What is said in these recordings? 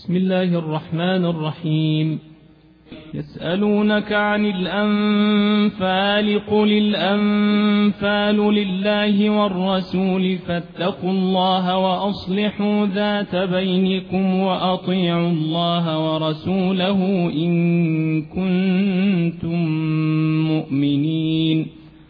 بسم الله الرحمن الرحيم. يسألونك عن الأنفال قل الأنفال لله والرسول فاتقوا الله وأصلحوا ذات بينكم وأطيعوا الله ورسوله إن كنتم مؤمنين.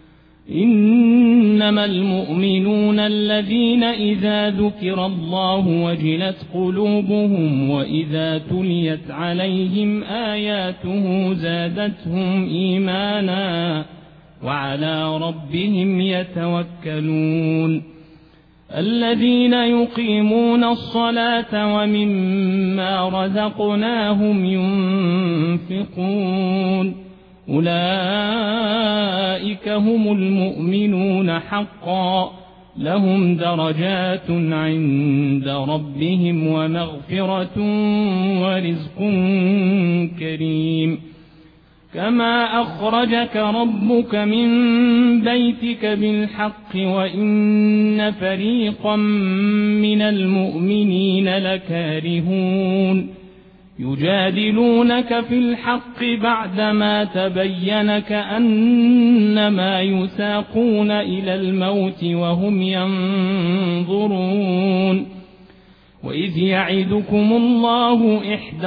إنما المؤمنون الذين إذا ذكر الله وجلت قلوبهم وإذا تليت عليهم آياته زادتهم إيمانا وعلى ربهم يتوكلون. الذين يقيمون الصلاة ومما رزقناهم ينفقون أولئك هم المؤمنون حقا لهم درجات عند ربهم ومغفرة ورزق كريم. كما أخرجك ربك من بيتك بالحق وإن فريقا من المؤمنين لكارهون يجادلونك في الحق بعدما تبين كأنما يساقون إلى الموت وهم ينظرون. وإذ يعدكم الله إحدى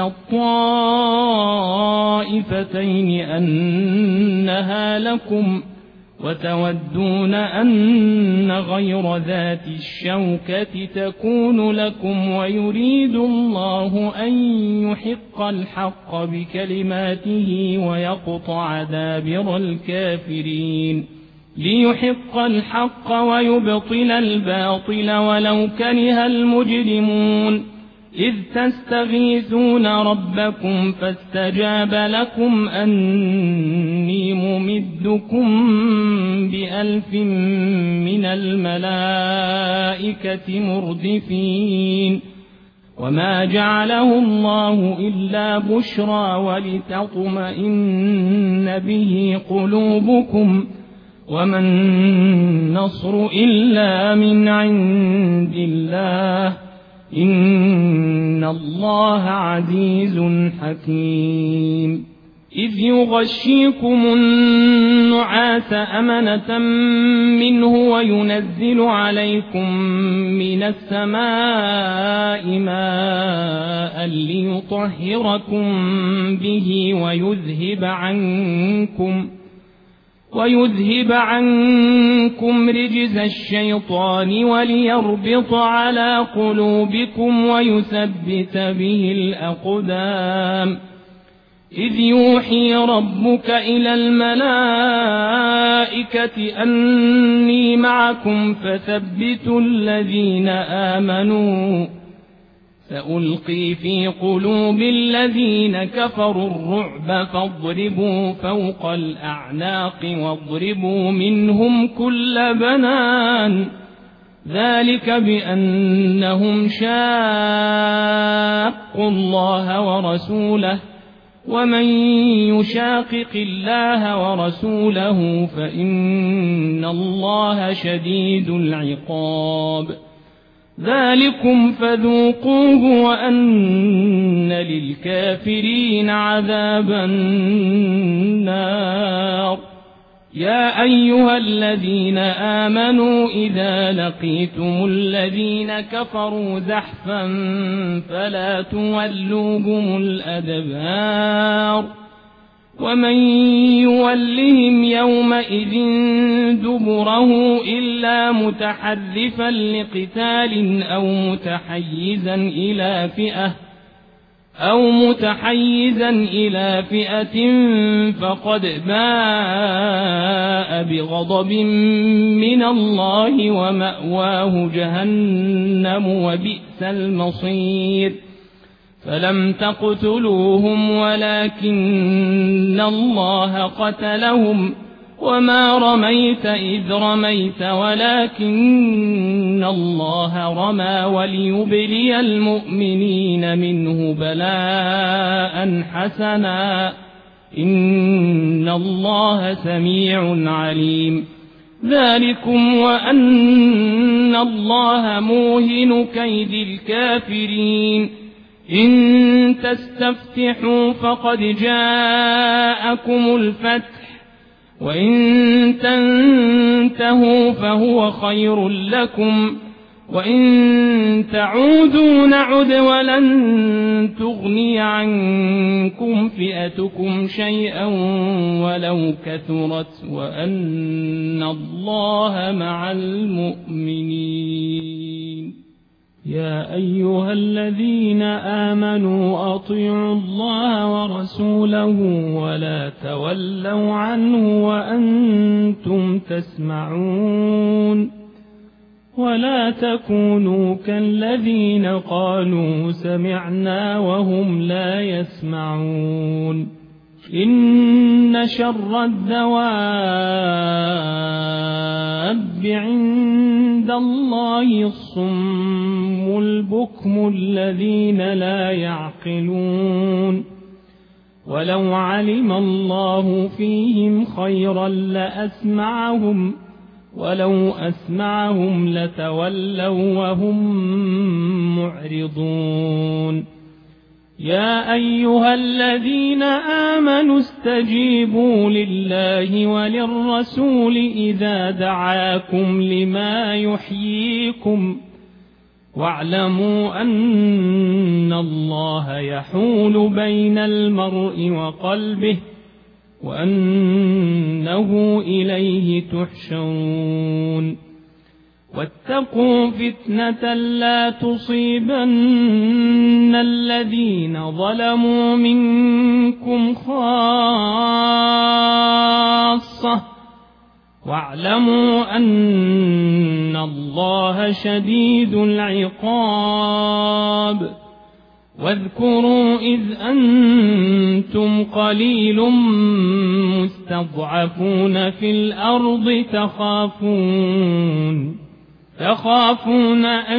الطائفتين أنها لكم وتودون أن غير ذات الشوكة تكون لكم ويريد الله أن يحق الحق بكلماته ويقطع دابر الكافرين ليحق الحق ويبطل الباطل ولو كره المجرمون. إذ تستغيثون ربكم فاستجاب لكم أني ممدكم ب1000 من الملائكة مردفين. وما جعله الله إلا بشرى ولتطمئن به قلوبكم وما النصر إلا من عند الله إن الله عزيز حكيم. إذ يغشيكم النعاس أمنة منه وينزل عليكم من السماء ماء ليطهركم به ويذهب عنكم رجز الشيطان وليربط على قلوبكم ويثبت به الأقدام. إذ يوحي ربك إلى الملائكة أني معكم فثبتوا الذين آمنوا سألقي في قلوب الذين كفروا الرعب فاضربوا فوق الأعناق واضربوا منهم كل بنان. ذلك بأنهم شاقوا الله ورسوله ومن يشاقق الله ورسوله فإن الله شديد العقاب. ذلكم فذوقوه وأن للكافرين عذاب النار. يا أيها الذين آمنوا إذا لقيتم الذين كفروا زحفا فلا تولوهم الأدبار ومن يولهم يومئذ دبره إلا متحرفا لقتال أو متحيزا إلى فئة فقد باء بغضب من الله ومأواه جهنم وبئس المصير. فلم تقتلوهم ولكن الله قتلهم وما رميت إذ رميت ولكن الله رمى وليبلي المؤمنين منه بلاء حسنا إن الله سميع عليم. ذلكم وأن الله موهن كيد الكافرين إن تستفتحوا فقد جاءكم الفتح وإن تنتهوا فهو خير لكم وإن تعودوا نعد ولن تغني عنكم فئتكم شيئا ولو كثرت وأن الله مع المؤمنين. يا أيها الذين آمنوا أطيعوا الله ورسوله ولا تولوا عنه وأنتم تسمعون ولا تكونوا كالذين قالوا سمعنا وهم لا يسمعون. إن شر الدواب عند الله الصم البكم الذين لا يعقلون ولو علم الله فيهم خيرا لأسمعهم ولو أسمعهم لتولوا وهم معرضون. يا أيها الذين آمنوا استجيبوا لله وللرسول إذا دعاكم لما يحييكم واعلموا أن الله يحول بين المرء وقلبه وأنه إليه تحشرون. واتقوا فتنة لا تصيبن الذين ظلموا منكم خاصة واعلموا أن الله شديد العقاب. واذكروا إذ أنتم قليل مستضعفون في الأرض تخافون أن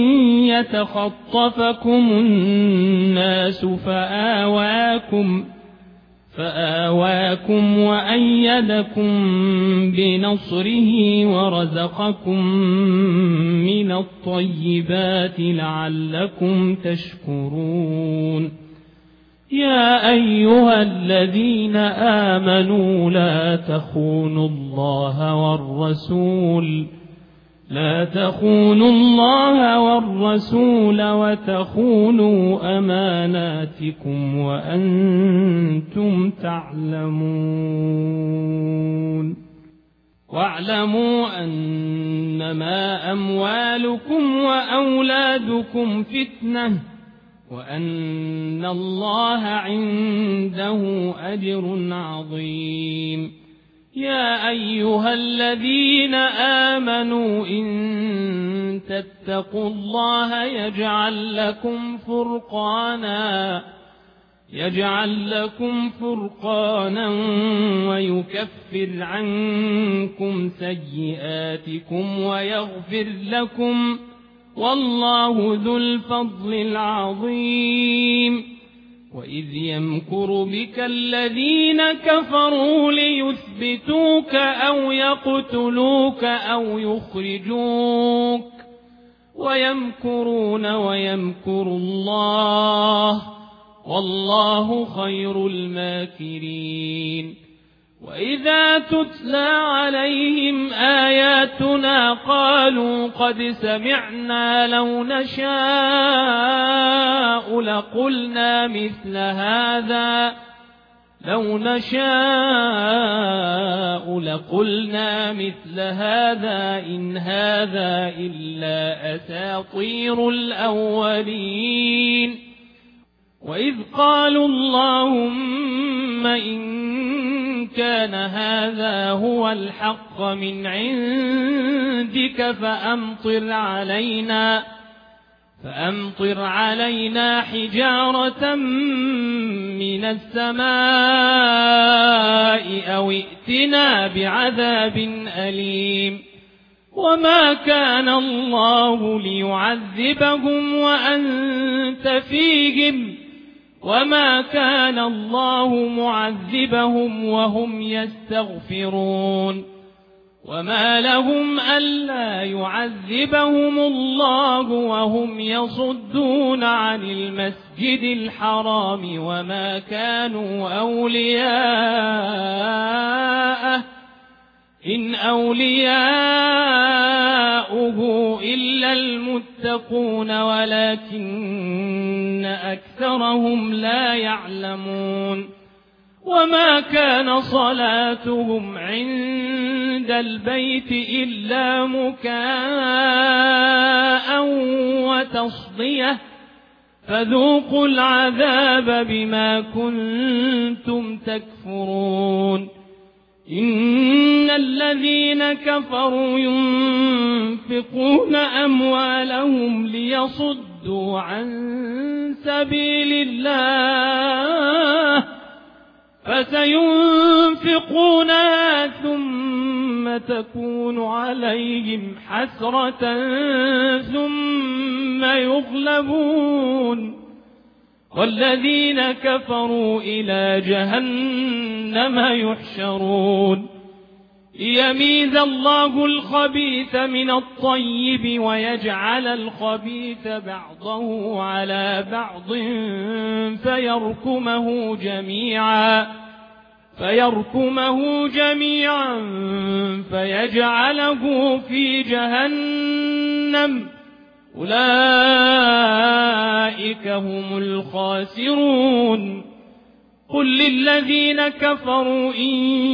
يتخطفكم الناس فآواكم وأيدكم بنصره ورزقكم من الطيبات لعلكم تشكرون. يا أيها الذين آمنوا لا تخونوا الله والرسول وتخونوا أماناتكم وأنتم تعلمون. واعلموا أنما أموالكم وأولادكم فتنة وأن الله عنده أجر عظيم. يا أيها الذين آمنوا إن تتقوا الله يجعل لكم فرقانا ويكفر عنكم سيئاتكم ويغفر لكم والله ذو الفضل العظيم. وإذ يمكر بك الذين كفروا ليثبتوك أو يقتلوك أو يخرجوك ويمكرون ويمكر الله والله خير الماكرين. وإذا تتلى عليهم آياتنا قالوا قد سمعنا لو نشاء لقلنا مثل هذا إن هذا إلا أساطير الأولين. وإذ قالوا اللهم إن كان هذا هو الحق من عندك فأمطر علينا حجارة من السماء أو ائتنا بعذاب أليم. وما كان الله ليعذبهم وأنت فيهم وما كان الله معذبهم وهم يستغفرون. وما لهم ألا يعذبهم الله وهم يصدون عن المسجد الحرام وما كانوا أولياءه إن أولياؤه إلا المتقون ولكن أكثرهم لا يعلمون وما كان صلاتهم عند البيت إلا مكاء وتصدية فذوقوا العذاب بما كنتم تكفرون إن الذين كفروا ينفقون أموالهم ليصدوا عن سبيل الله فسينفقونها ثم تكون عليهم حسرة ثم يغلبون والذين كفروا إلى جهنم يحشرون ليميز الله الخبيث من الطيب ويجعل الخبيث بعضه على بعض فيركمه جميعا فيجعله في جهنم أولئك هم الخاسرون قل للذين كفروا إن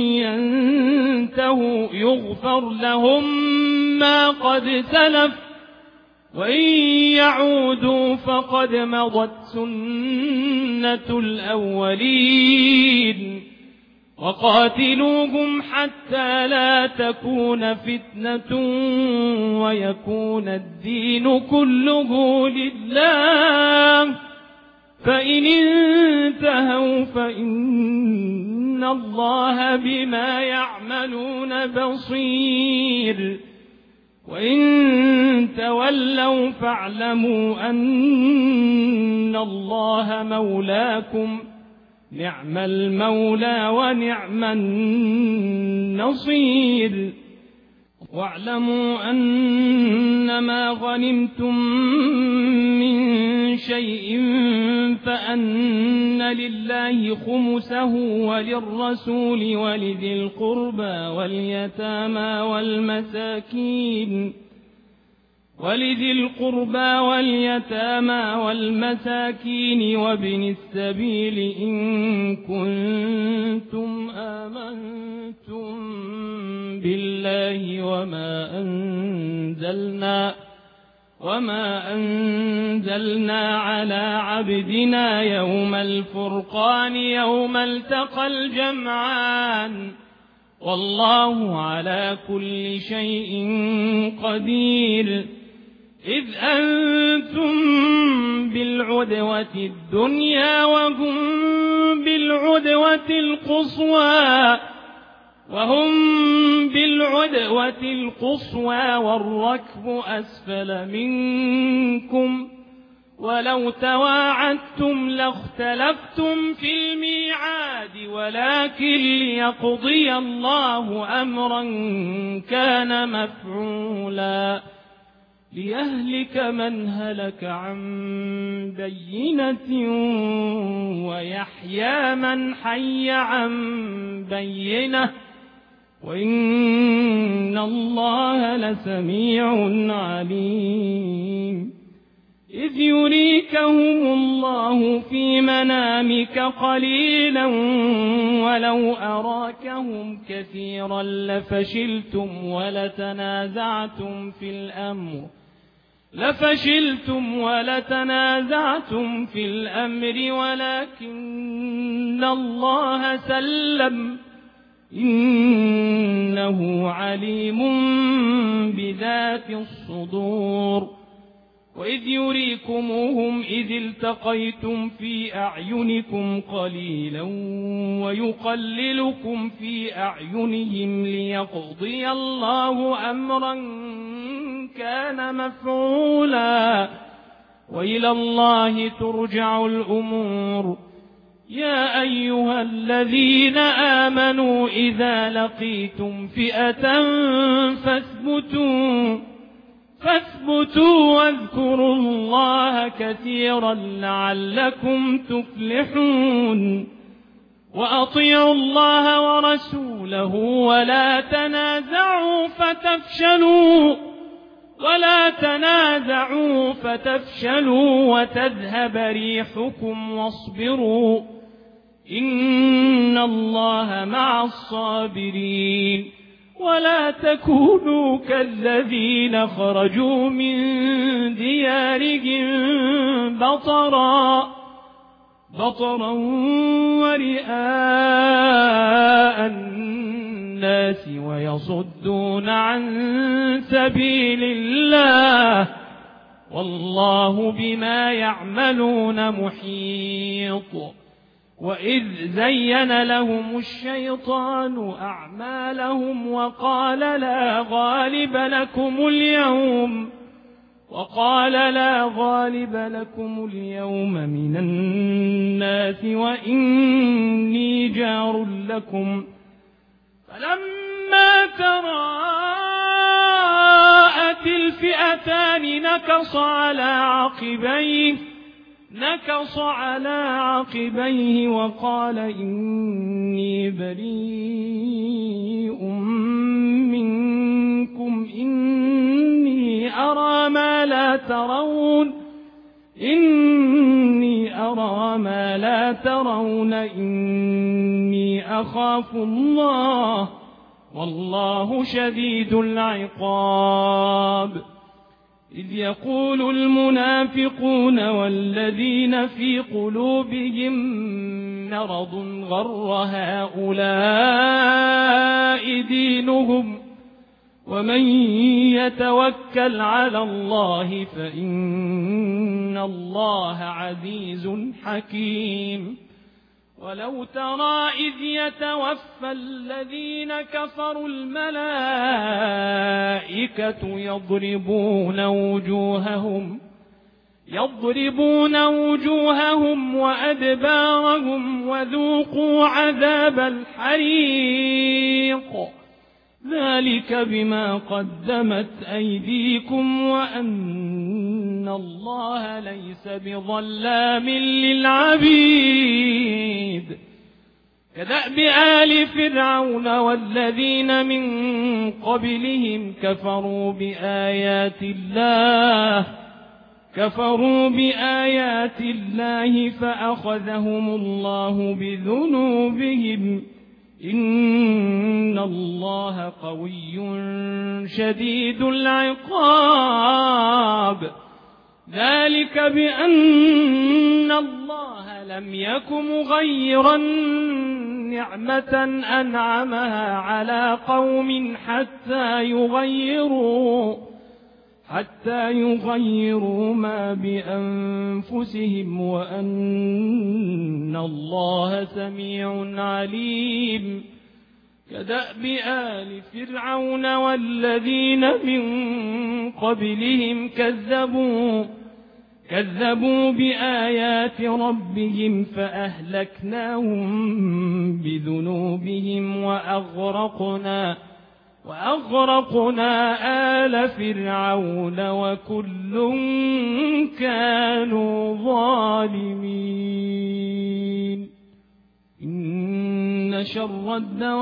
ينتهوا يغفر لهم ما قد سلف وإن يعودوا فقد مضت سنة الأولين وقاتلوهم حتى لا تكون فتنة ويكون الدين كله لله فإن انتهوا فإن الله بما يعملون بصير وإن تولوا فاعلموا أن الله مولاكم نعم المولى ونعم النصير واعلموا أنما غنمتم من شيء فأن لله خمسه وللرسول ولذي القربى واليتامى والمساكين وابن السبيل إن كنتم آمنتم بالله وما أنزلنا على عبدنا يوم الفرقان يوم التقى الجمعان والله على كل شيء قدير إذ أنتم بالعدوة الدنيا وهم بالعدوة القصوى والركب أسفل منكم ولو تواعدتم لاختلفتم في الميعاد ولكن ليقضي الله أمرا كان مفعولا ليهلك من هلك عن بينة ويحيى من حي عن بينة وإن الله لسميع عليم إذ يريكهم الله في منامك قليلا ولو أراكهم كثيرا لفشلتم ولتنازعتم في الأمر ولكن الله سلم إنه عليم بذات الصدور وإذ يريكموهم إذ التقيتم في أعينكم قليلا ويقللكم في أعينهم ليقضي الله أمرا كان مفعولا وإلى الله ترجع الأمور يا أيها الذين آمنوا إذا لقيتم فئة فاثبتوا واذكروا الله كثيرا لعلكم تفلحون وأطيعوا الله ورسوله ولا تنازعوا فتفشلوا وتذهب ريحكم واصبروا إن الله مع الصابرين ولا تكونوا كالذين خرجوا من ديارهم بطرا ورئاء الناس ويصدون عن سبيل الله والله بما يعملون محيط وإذ زين لهم الشيطان أعمالهم وقال لا غالب لكم اليوم من الناس وإني جار لكم فلما تراءت الفئتان نكص على عقبيه وقال إني بريء منكم إني أرى ما لا ترون إني أخاف الله والله شديد العقاب إذ يقول المنافقون والذين في قلوبهم مرض غر هؤلاء دينهم ومن يتوكل على الله فإن الله عزيز حكيم ولو ترى إذ يتوفى الذين كفروا الملائكة يضربون وجوههم وأدبارهم وذوقوا عذاب الحريق ذلك بما قدمت أيديكم وأن الله ليس بظلام للعبيد كدأب آل فرعون والذين من قبلهم كفروا بآيات الله فأخذهم الله بذنوبهم إن الله قوي شديد العقاب ذلك بأن الله لم يك مغيرا نعمة أنعمها على قوم حتى يغيروا ما بأنفسهم وأن الله سميع عليم كدأب آل فرعون والذين من قبلهم كذبوا بآيات ربهم فأهلكناهم بذنوبهم وأغرقنا آل فرعون وكل كانوا ظالمين إن شر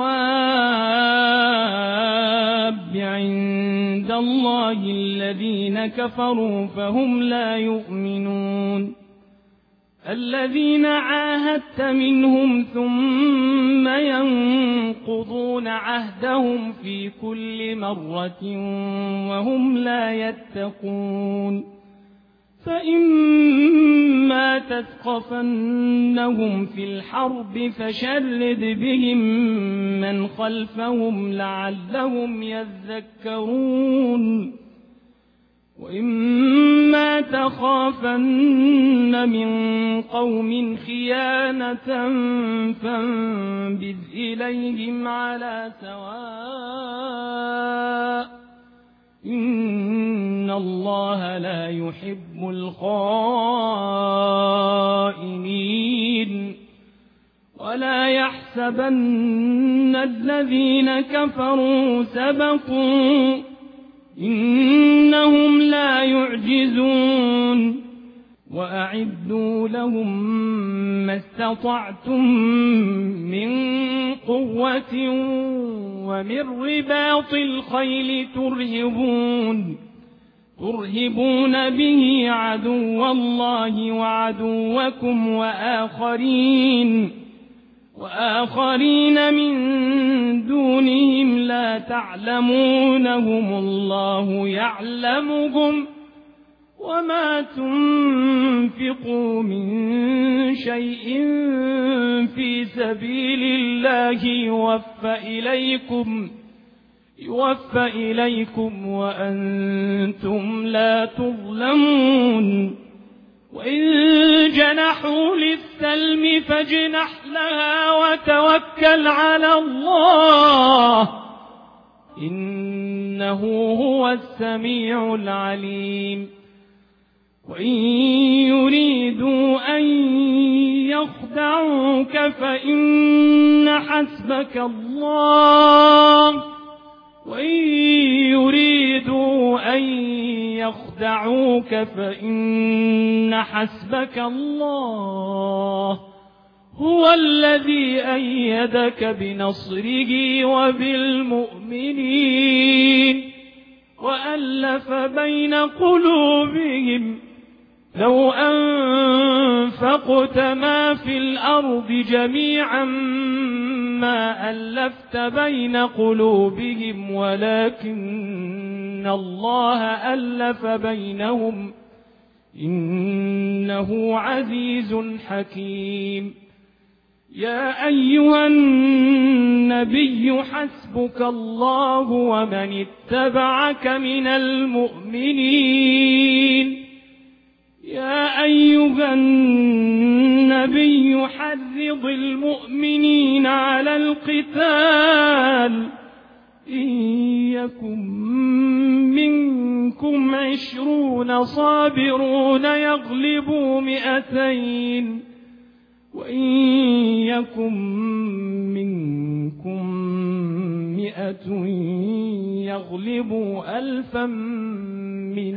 الدواب عند الله الذين كفروا فهم لا يؤمنون الذين عاهدت منهم ثم ينقضون عهدهم في كل مرة وهم لا يتقون فإما تثقفنهم في الحرب فشرد بهم من خلفهم لعلهم يذكرون وإما تخافن من قوم خيانة فانبذ إليهم على سواء إن الله لا يحب الخائنين ولا يحسبن الذين كفروا سبقوا إنهم لا يعجزون وأعدوا لهم ما استطعتم من قوة ومن رباط الخيل ترهبون به عدو الله وعدوكم وآخرين من دونهم لا تعلمونهم الله يعلمهم وما تنفقوا من شيء في سبيل الله يوفى إليكم وأنتم لا تظلمون وإن جنحوا للسلم فاجنح لها وتوكل على الله إنه هو السميع العليم وإن يريدوا أن يخدعوك فإن حسبك الله هو الذي أيدك بنصره وبالمؤمنين وألف بين قلوبهم لو أنفقت ما في الأرض جميعا ما ألفت بين قلوبهم ولكن الله ألف بينهم إنه عزيز حكيم يا أيها النبي حسبك الله ومن اتبعك من المؤمنين يا أيها النبي حرض المؤمنين على القتال إن يكن منكم 20 صابرون يغلبوا 200 وإن يكن منكم 100 يغلبوا 1000 من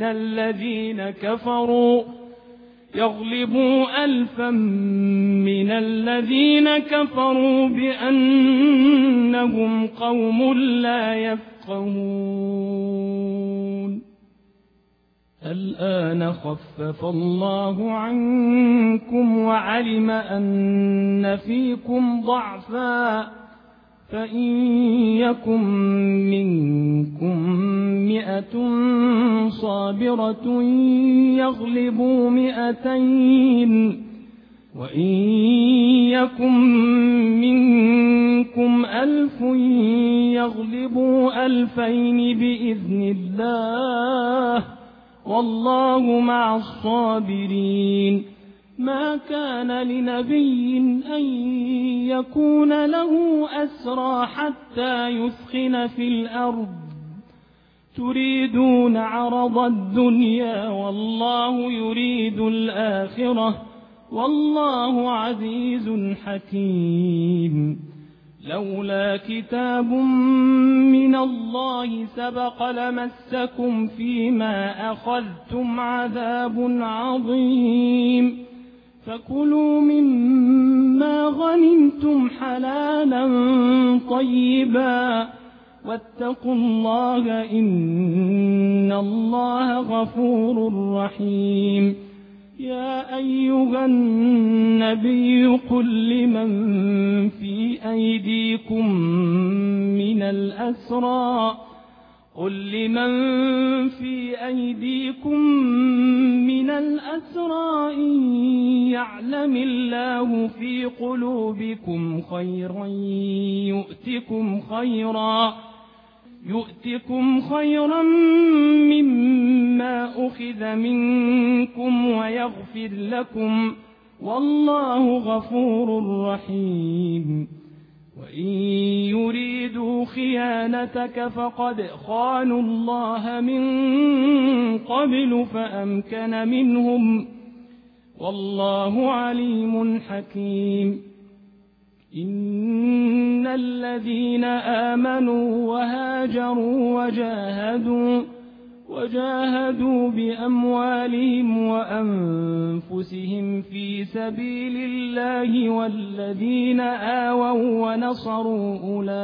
الذين كفروا بأنهم قوم لا يفقهون الآن خفف الله عنكم وعلم أن فيكم ضعفا فإن يكن منكم 100 صابرة يغلبوا 200 وإن يكن منكم 1000 يغلبوا 2000 بإذن الله والله مع الصابرين ما كان لنبي أن يكون له أسرى حتى يثخن في الأرض تريدون عرض الدنيا والله يريد الآخرة والله عزيز حكيم لولا كتاب من الله سبق لمسكم فيما أخذتم عذاب عظيم فكلوا مما غنمتم حلالا طيبا واتقوا الله إن الله غفور رحيم يا أيها النبي قل لمن في أيديكم من الأسرى إن يعلم الله في قلوبكم خيرا يؤتكم خيرا مما أخذ منكم ويغفر لكم والله غفور رحيم وإن يريدوا خيانتك فقد خانوا الله من قبل فأمكن منهم والله عليم حكيم إن الذين آمنوا وهاجروا وجاهدوا بأموالهم وأنفسهم في سبيل الله والذين آووا ونصروا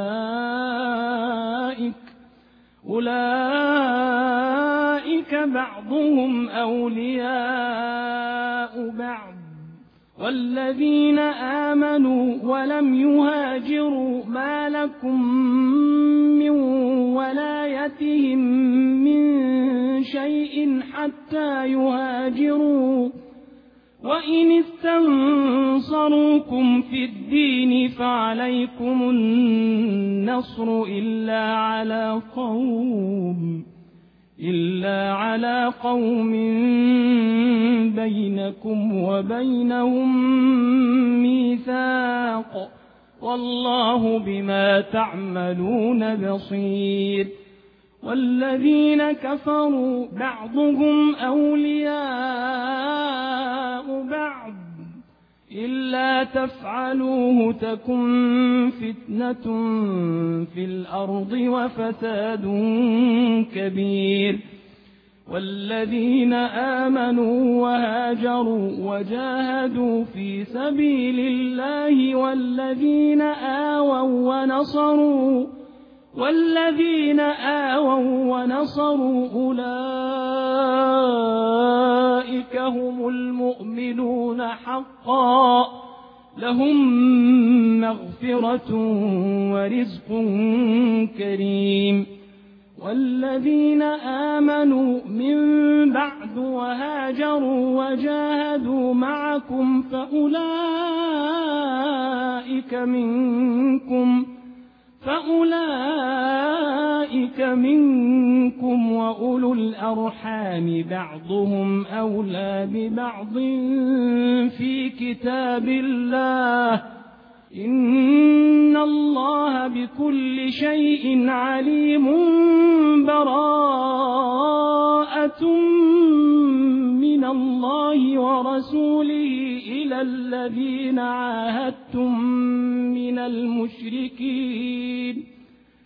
أولئك بعضهم أولياء بعض والذين آمنوا ولم يهاجروا ما لكم من ولايتهم من شيء حتى يهاجروا وإن استنصروكم في الدين فعليكم النصر إلا على قوم بينكم وبينهم ميثاق والله بما تعملون بصير والذين كفروا بعضهم أولياء بعض إلا تفعلوه تكن فتنة في الأرض وفساد كبير والذين آمنوا وهاجروا وجاهدوا في سبيل الله والذين آووا ونصروا أولئك هم المؤمنون حقا لهم مغفرة ورزق كريم والذين آمنوا من بعد وهاجروا وجاهدوا معكم فأولئك منكم وأولو الأرحام بعضهم أولى ببعض في كتاب الله إن الله بكل شيء عليم براءة من الله ورسوله إلى الذين عاهدتم من المشركين